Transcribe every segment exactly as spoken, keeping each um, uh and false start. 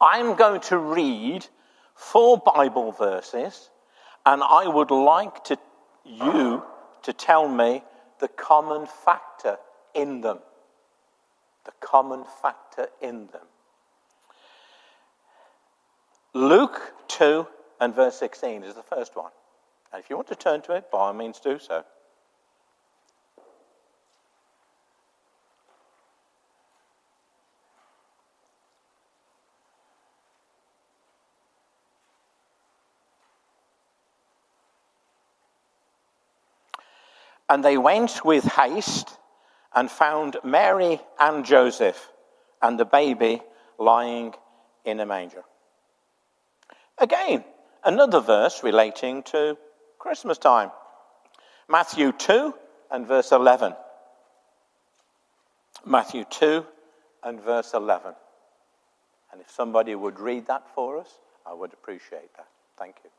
I'm going to read four Bible verses, and I would like to you to tell me the common factor in them. The common factor in them. Luke two and verse sixteen is the first one. And if you want to turn to it, by all means do so. And they went with haste and found Mary and Joseph and the baby lying in a manger. Again, another verse relating to Christmas time. Matthew two and verse eleven. Matthew two and verse eleven. And if somebody would read that for us, I would appreciate that. Thank you.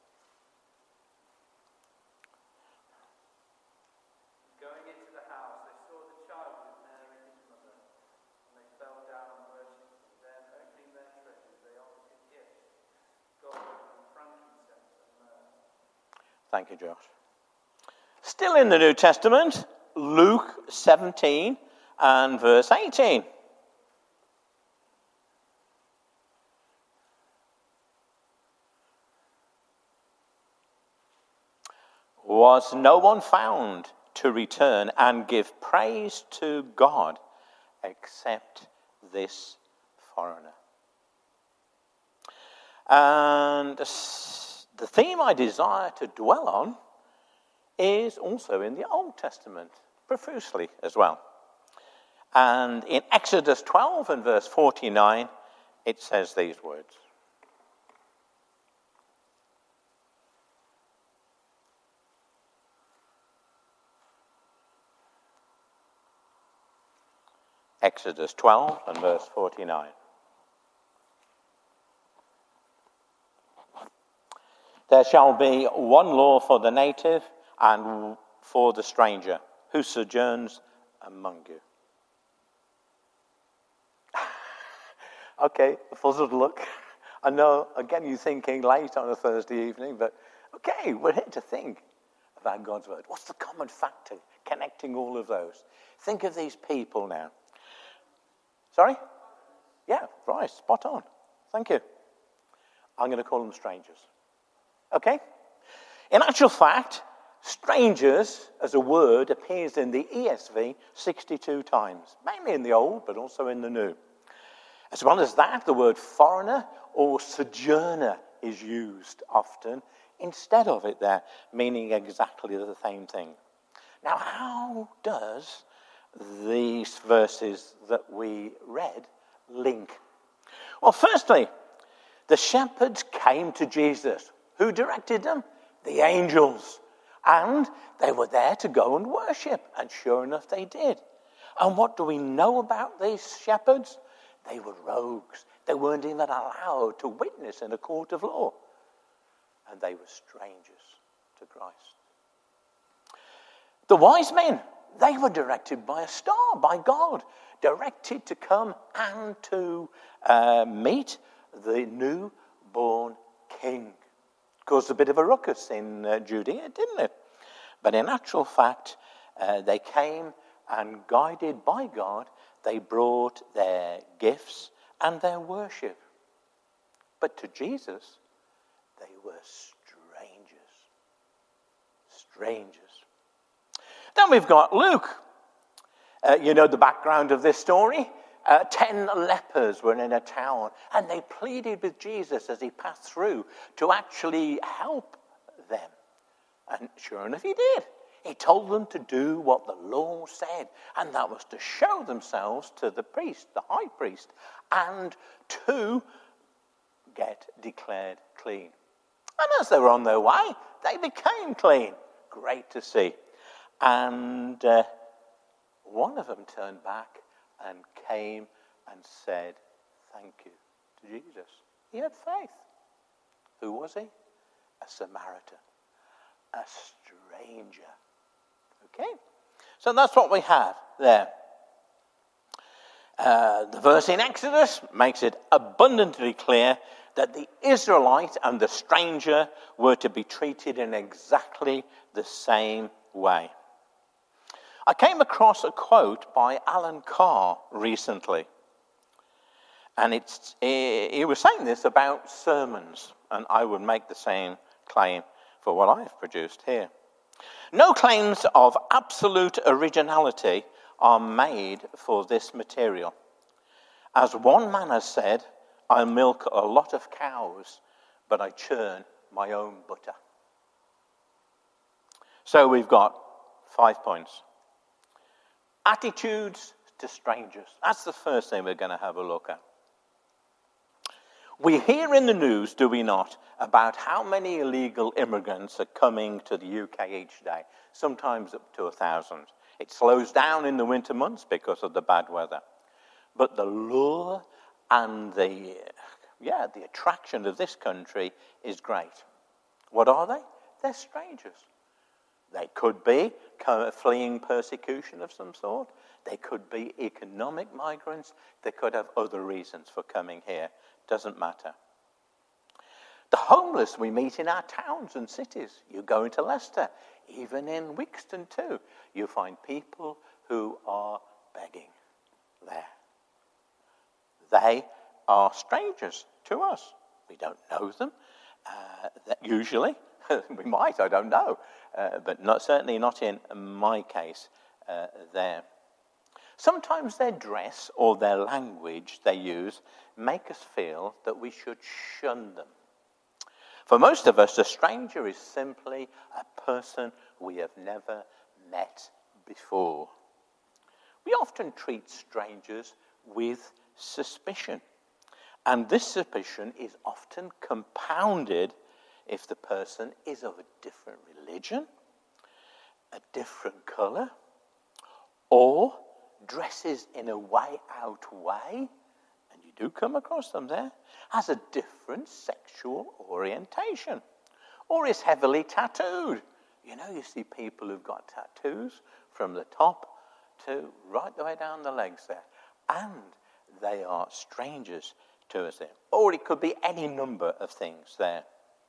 Going into the house, they saw the child with Mary his mother, and they fell down and worshipped him. Then, opening their treasures, they offered him gifts, gold and frankincense and myrrh. Thank you, Josh. Still in the New Testament, Luke seventeen and verse eighteen. Was no one found to return and give praise to God except this foreigner? And the theme I desire to dwell on is also in the Old Testament, profusely as well. And in Exodus twelve and verse forty-nine, it says these words. Exodus twelve and verse forty-nine. There shall be one law for the native and for the stranger who sojourns among you. Okay, a puzzled look. I know, again, you're thinking late on a Thursday evening, but okay, we're here to think about God's word. What's the common factor connecting all of those? Think of these people now. Sorry? Yeah, right, spot on. Thank you. I'm going to call them strangers. Okay? In actual fact, strangers as a word appears in the E S V sixty-two times, mainly in the Old, but also in the New. As well as that, the word foreigner or sojourner is used often instead of it there, meaning exactly the same thing. Now, how does these verses that we read link? Well, firstly, the shepherds came to Jesus. Who directed them? The angels. And they were there to go and worship. And sure enough, they did. And what do we know about these shepherds? They were rogues. They weren't even allowed to witness in a court of law. And they were strangers to Christ. The wise men, they were directed by a star, by God, directed to come and to uh, meet the newborn king. Caused a bit of a ruckus in uh, Judea, didn't it? But in actual fact, uh, they came and guided by God, they brought their gifts and their worship. But to Jesus, they were strangers. Strangers. Then we've got Luke. Uh, you know the background of this story. Uh, ten lepers were in a town and they pleaded with Jesus as he passed through to actually help them. And sure enough, he did. He told them to do what the law said, and that was to show themselves to the priest, the high priest, and to get declared clean. And as they were on their way, they became clean. Great to see. And uh, one of them turned back and came and said, thank you to Jesus. He had faith. Who was he? A Samaritan. A stranger. Okay? So that's what we have there. Uh, the verse in Exodus makes it abundantly clear that the Israelite and the stranger were to be treated in exactly the same way. I came across a quote by Alan Carr recently, and it's, he was saying this about sermons, and I would make the same claim for what I've produced here. No claims of absolute originality are made for this material. As one man has said, I milk a lot of cows, but I churn my own butter. So we've got five points. Attitudes to strangers. That's the first thing we're going to have a look at. We hear in the news, do we not, about how many illegal immigrants are coming to the U K each day, sometimes up to a thousand. It slows down in the winter months because of the bad weather. But the lure and the, yeah, the attraction of this country is great. What are they? They're strangers. They could be fleeing persecution of some sort. They could be economic migrants. They could have other reasons for coming here. Doesn't matter. The homeless we meet in our towns and cities. You go into Leicester, even in Wixton too, you find people who are begging there. They are strangers to us. We don't know them. Uh, that usually, we might, I don't know, uh, but not, certainly not in my case uh, there. Sometimes their dress or their language they use make us feel that we should shun them. For most of us, a stranger is simply a person we have never met before. We often treat strangers with suspicion, and this suspicion is often compounded if the person is of a different religion, a different colour, or dresses in a way-out way, and you do come across them there, has a different sexual orientation, or is heavily tattooed. You know, you see people who've got tattoos from the top to right the way down the legs there, and they are strangers to us there. Or it could be any number of things there.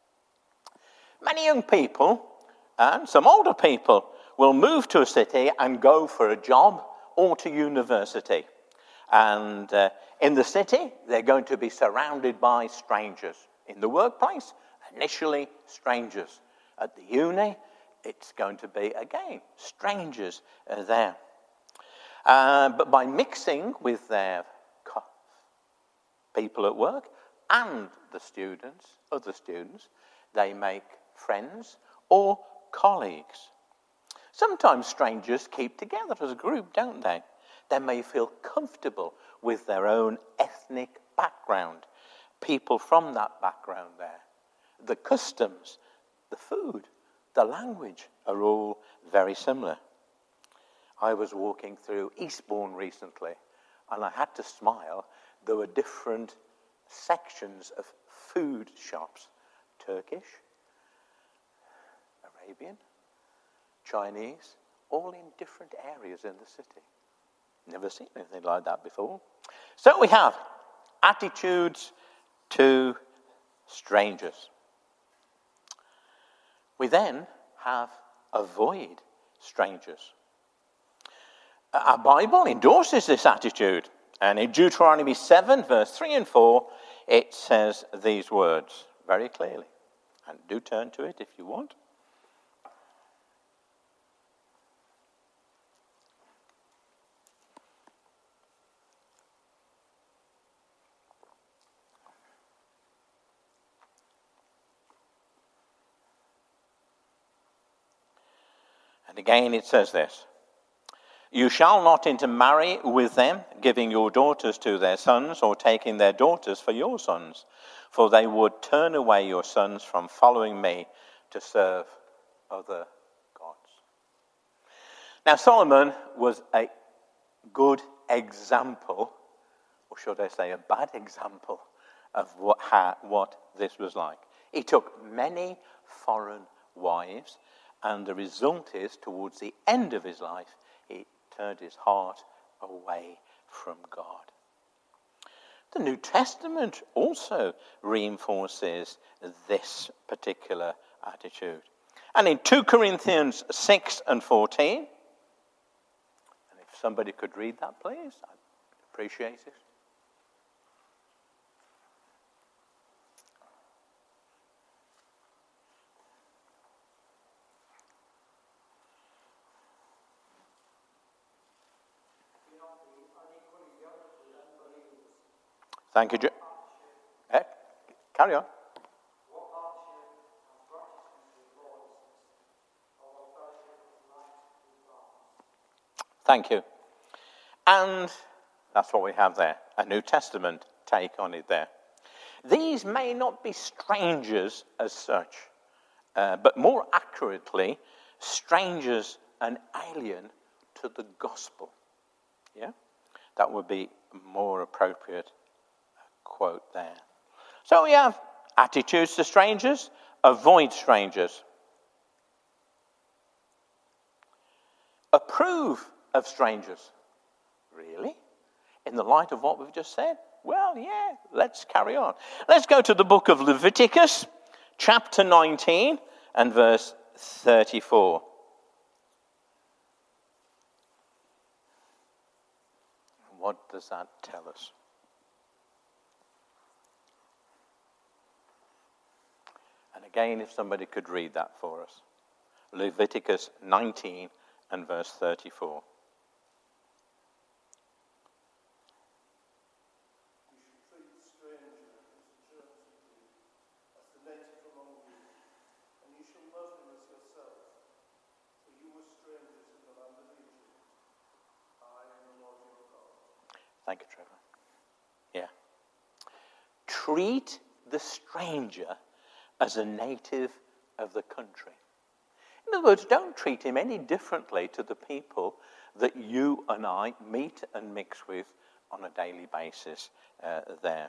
Many young people and some older people will move to a city and go for a job or to university. And uh, in the city, they're going to be surrounded by strangers. In the workplace, initially strangers. At the uni, it's going to be, again, strangers uh, there. Uh, but by mixing with their co- people at work and the students, other students, they make friends or colleagues. Sometimes strangers keep together as a group, don't they? They may feel comfortable with their own ethnic background. People from that background there. The customs, the food, the language are all very similar. I was walking through Eastbourne recently, and I had to smile. There were different sections of food shops. Turkish, Arabian, Chinese, all in different areas in the city. Never seen anything like that before. So we have attitudes to strangers. We then have avoid strangers. Our Bible endorses this attitude. And in Deuteronomy seven, verse three and four, it says these words very clearly. And do turn to it if you want. And again it says this. You shall not intermarry with them, giving your daughters to their sons, or taking their daughters for your sons, for they would turn away your sons from following me to serve other gods. Now Solomon was a good example, or should I say a bad example, of what, how, what this was like. He took many foreign wives, and the result is, towards the end of his life, he turned his heart away from God. The New Testament also reinforces this particular attitude. And in two Corinthians six and fourteen, and if somebody could read that, please, I'd appreciate it. Thank you, Jo- eh? Carry on. Thank you. And that's what we have there, a New Testament take on it there. These may not be strangers as such, uh, but more accurately, strangers and alien to the gospel. Yeah? That would be a more appropriate quote there. So we have attitudes to strangers, avoid strangers. Approve of strangers. Really? In the light of what we've just said? Well, yeah, let's carry on. Let's go to the book of Leviticus, chapter nineteen and verse thirty-four. What does that tell us? And again, if somebody could read that for us. Leviticus nineteen and verse thirty-four. Thank you, Trevor. Yeah. Treat the stranger as a native of the country. In other words, don't treat him any differently to the people that you and I meet and mix with on a daily basis uh, there.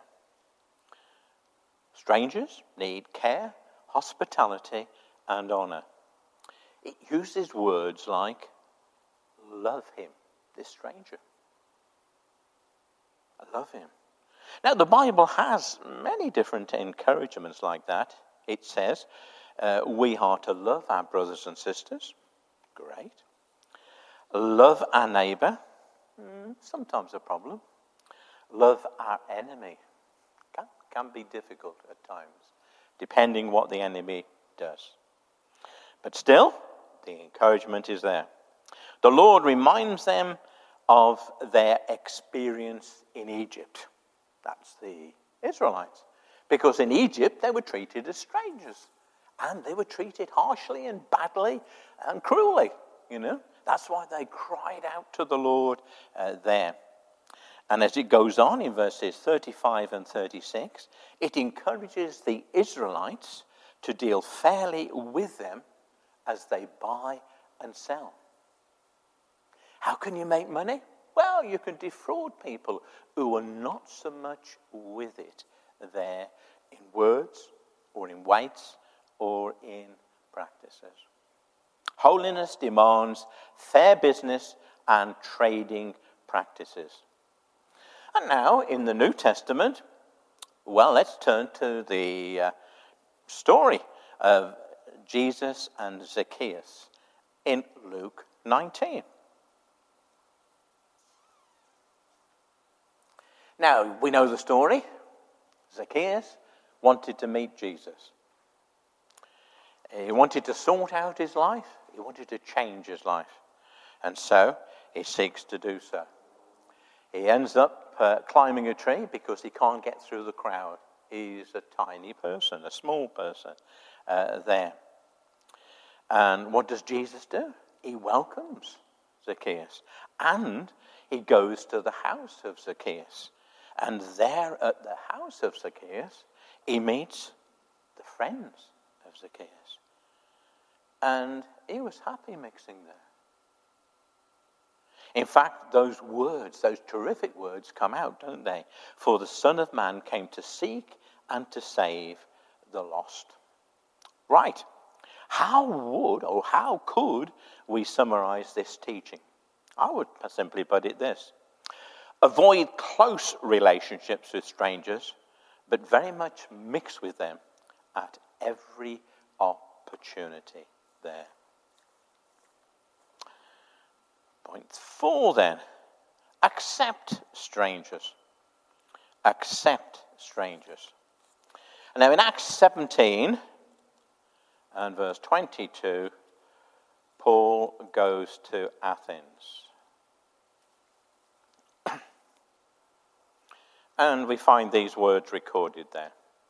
Strangers need care, hospitality, and honour. It uses words like, love him, this stranger. I love him. Now, the Bible has many different encouragements like that. It says, uh, we are to love our brothers and sisters. Great. Love our neighbour. Mm, sometimes a problem. Love our enemy. Can, can be difficult at times, depending what the enemy does. But still, the encouragement is there. The Lord reminds them of their experience in Egypt. That's the Israelites. Because in Egypt, they were treated as strangers. And they were treated harshly and badly and cruelly, you know. That's why they cried out to the Lord uh, there. And as it goes on in verses thirty-five and thirty-six, it encourages the Israelites to deal fairly with them as they buy and sell. How can you make money? Well, you can defraud people who are not so much with it there in words or in weights or in practices. Holiness demands fair business and trading practices. And now, in the New Testament, well, let's turn to the uh, story of Jesus and Zacchaeus in Luke nineteen. Now, we know the story. Zacchaeus wanted to meet Jesus. He wanted to sort out his life. He wanted to change his life. And so, he seeks to do so. He ends up uh, climbing a tree because he can't get through the crowd. He's a tiny person, a small person uh, there. And what does Jesus do? He welcomes Zacchaeus. And he goes to the house of Zacchaeus. And there at the house of Zacchaeus, he meets the friends of Zacchaeus. And he was happy mixing there. In fact, those words, those terrific words come out, don't they? For the Son of Man came to seek and to save the lost. Right. How would or how could we summarize this teaching? I would simply put it this. Avoid close relationships with strangers, but very much mix with them at every opportunity there. Point four then, accept strangers. Accept strangers. Now in Acts seventeen and verse twenty-two, Paul goes to Athens. And we find these words recorded there.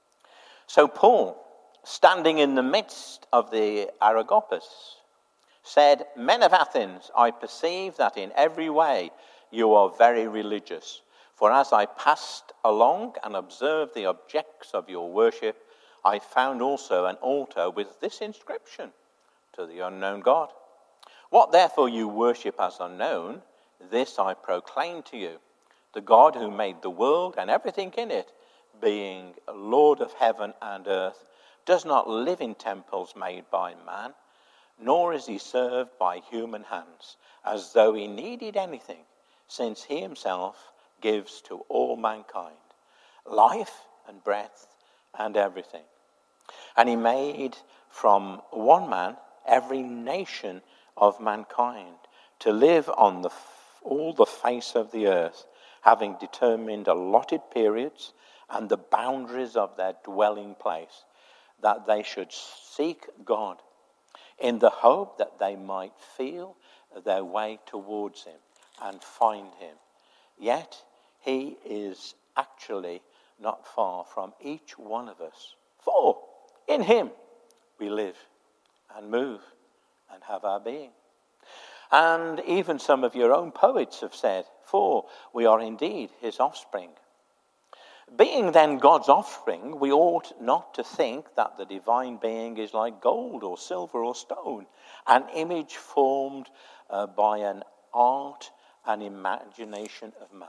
So Paul, standing in the midst of the Areopagus, said, "Men of Athens, I perceive that in every way you are very religious. For as I passed along and observed the objects of your worship, I found also an altar with this inscription, to the unknown God. What therefore you worship as unknown, this I proclaim to you. The God who made the world and everything in it, being Lord of heaven and earth, does not live in temples made by man, nor is he served by human hands, as though he needed anything, since he himself gives to all mankind life and breath and everything. And he made from one man every nation of mankind to live on the, all the face of the earth, having determined allotted periods and the boundaries of their dwelling place, that they should seek God, in the hope that they might feel their way towards him and find him. Yet he is actually not far from each one of us. For in him we live and move and have our being. And even some of your own poets have said, for we are indeed his offspring. Being then God's offspring, we ought not to think that the divine being is like gold or silver or stone, an image formed uh, by an art and imagination of man.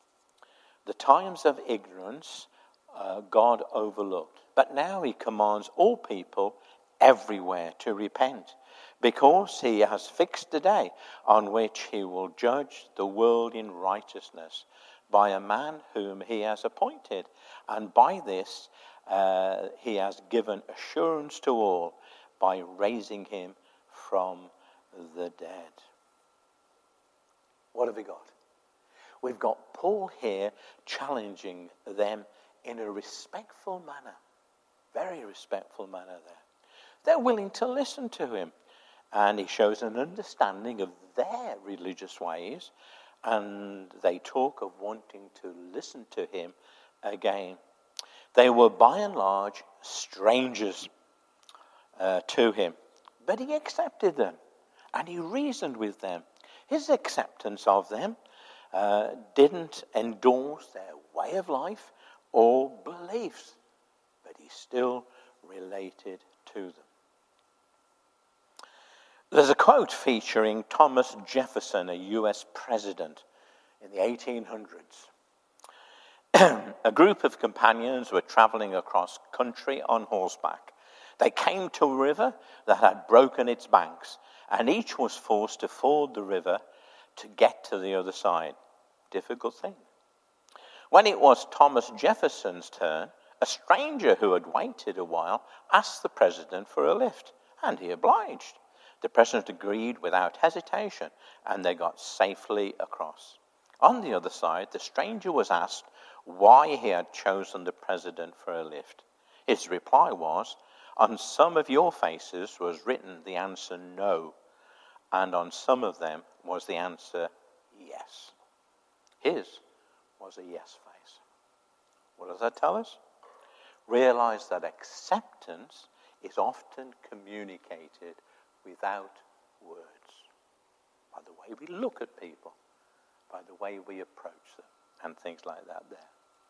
The times of ignorance uh, God overlooked, but now he commands all people everywhere to repent, because he has fixed a day on which he will judge the world in righteousness by a man whom he has appointed. And by this uh, he has given assurance to all by raising him from the dead. What have we got? We've got Paul here challenging them in a respectful manner. Very respectful manner there. They're willing to listen to him. And he shows an understanding of their religious ways. And they talk of wanting to listen to him again. They were by and large strangers uh, to him. But he accepted them. And he reasoned with them. His acceptance of them uh, didn't endorse their way of life or beliefs. But he still related to them. There's a quote featuring Thomas Jefferson, a U S president in the eighteen hundreds. A group of companions were traveling across country on horseback. They came to a river that had broken its banks, and each was forced to ford the river to get to the other side. Difficult thing. When it was Thomas Jefferson's turn, a stranger who had waited a while asked the president for a lift, and he obliged. The president agreed without hesitation, and they got safely across. On the other side, the stranger was asked why he had chosen the president for a lift. His reply was, on some of your faces was written the answer no, and on some of them was the answer yes. His was a yes face. What does that tell us? Realize that acceptance is often communicated without words, by the way we look at people, by the way we approach them, and things like that there.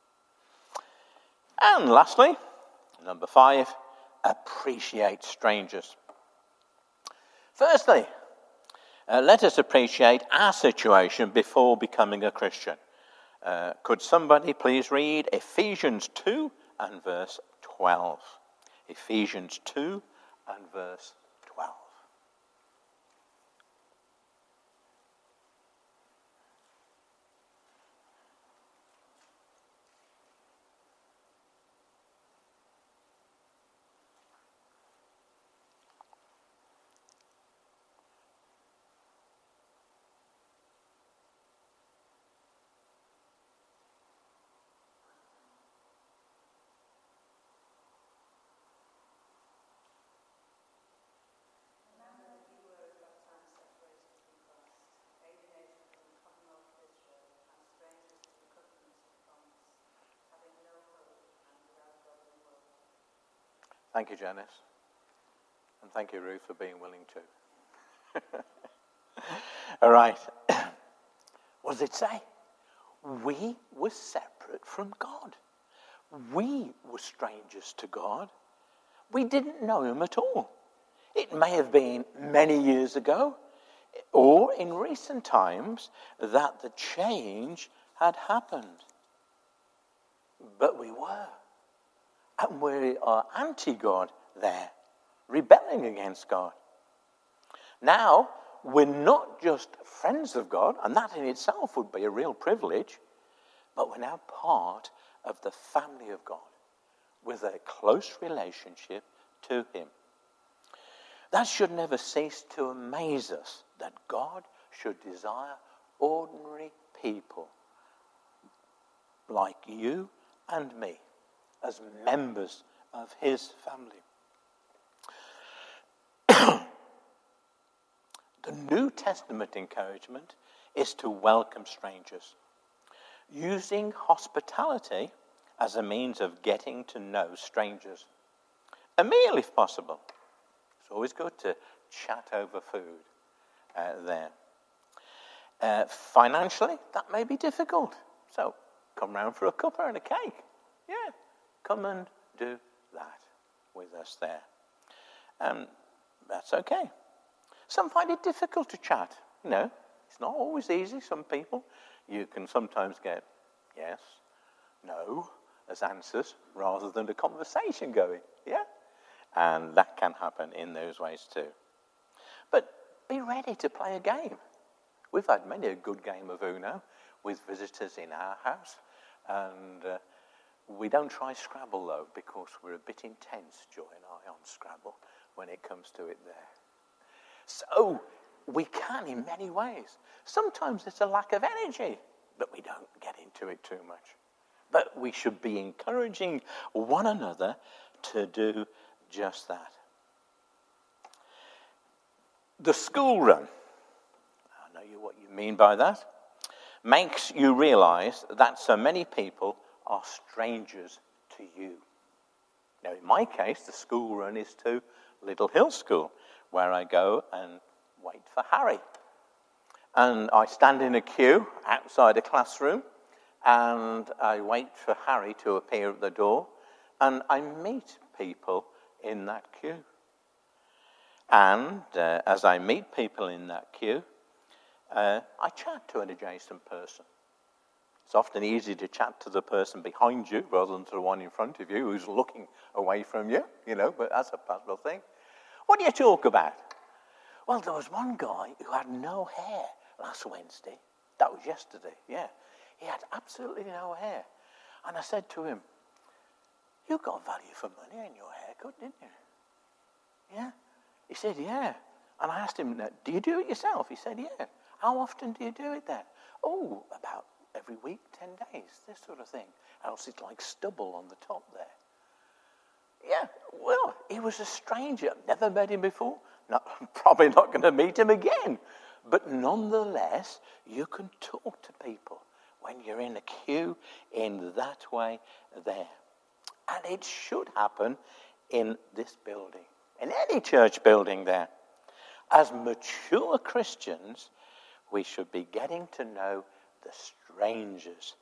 And lastly, number five, appreciate strangers. Firstly, uh, let us appreciate our situation before becoming a Christian. Uh, could somebody please read Ephesians two and verse twelve? Ephesians two and verse twelve. Thank you, Janice. And thank you, Ruth, for being willing to. All right. What does it say? We were separate from God. We were strangers to God. We didn't know him at all. It may have been many years ago, or in recent times, that the change had happened. But we were. And we are anti-God there, rebelling against God. Now, we're not just friends of God, and that in itself would be a real privilege, but we're now part of the family of God with a close relationship to him. That should never cease to amaze us, that God should desire ordinary people like you and me as members of his family. The New Testament encouragement is to welcome strangers, using hospitality as a means of getting to know strangers. A meal, if possible. It's always good to chat over food uh, there. Uh, financially, that may be difficult. So, come round for a cuppa and a cake. Yeah, come and do that with us there. Um, that's okay. Some find it difficult to chat. You know, it's not always easy. Some people, you can sometimes get yes, no as answers rather than a conversation going. Yeah? And that can happen in those ways too. But be ready to play a game. We've had many a good game of Uno with visitors in our house. And uh, we don't try Scrabble, though, because we're a bit intense, Joy and I, on Scrabble when it comes to it there. So we can in many ways. Sometimes it's a lack of energy, but we don't get into it too much. But we should be encouraging one another to do just that. The school run, I know you what you mean by that, makes you realize that so many people are strangers to you. Now, in my case, the school run is to Little Hill School, where I go and wait for Harry. And I stand in a queue outside a classroom, and I wait for Harry to appear at the door, and I meet people in that queue. And uh, as I meet people in that queue, uh, I chat to an adjacent person. It's often easy to chat to the person behind you rather than to the one in front of you who's looking away from you, you know, but that's a possible thing. What do you talk about? Well, there was one guy who had no hair last Wednesday. That was yesterday, yeah. He had absolutely no hair. And I said to him, you got value for money in your haircut, didn't you? Yeah. He said, yeah. And I asked him, do you do it yourself? He said, yeah. How often do you do it then? Oh, about every week, ten days, this sort of thing. Else it's like stubble on the top there. Yeah, well, he was a stranger. Never met him before. Not, probably not going to meet him again. But nonetheless, you can talk to people when you're in a queue in that way there. And it should happen in this building, in any church building there. As mature Christians, we should be getting to know the strangers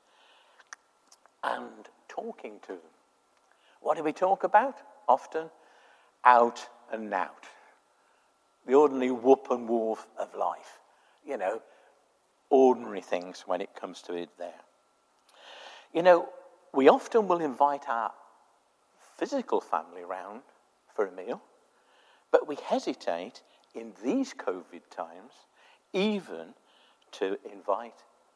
and talking to them. What do we talk about? Often out and out. The ordinary whoop and woof of life. You know, ordinary things when it comes to it there. You know, we often will invite our physical family round for a meal, but we hesitate in these COVID times even to invite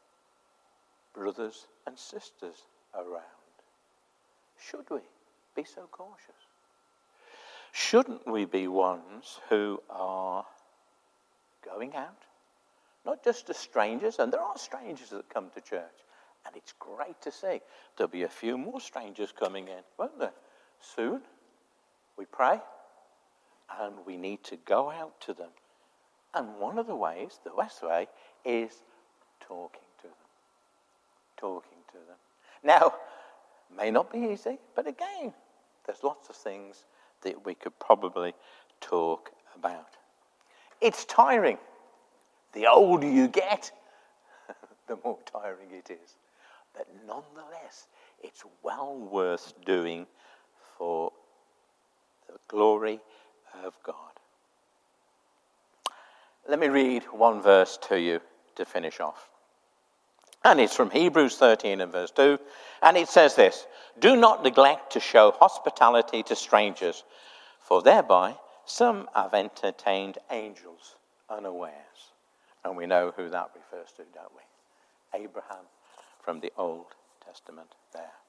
brothers and sisters around. Should we be so cautious? Shouldn't we be ones who are going out? Not just as strangers, and there are strangers that come to church, and it's great to see. There'll be a few more strangers coming in, won't there? Soon, we pray, and we need to go out to them. And one of the ways, the best way, is talking to them. Talking to them. Now, may not be easy, but again, there's lots of things that we could probably talk about. It's tiring. The older you get, the more tiring it is. But nonetheless, it's well worth doing for the glory of God. Let me read one verse to you to finish off. And it's from Hebrews thirteen and verse two. And it says this: "Do not neglect to show hospitality to strangers, for thereby some have entertained angels unawares." And we know who that refers to, don't we? Abraham from the Old Testament there.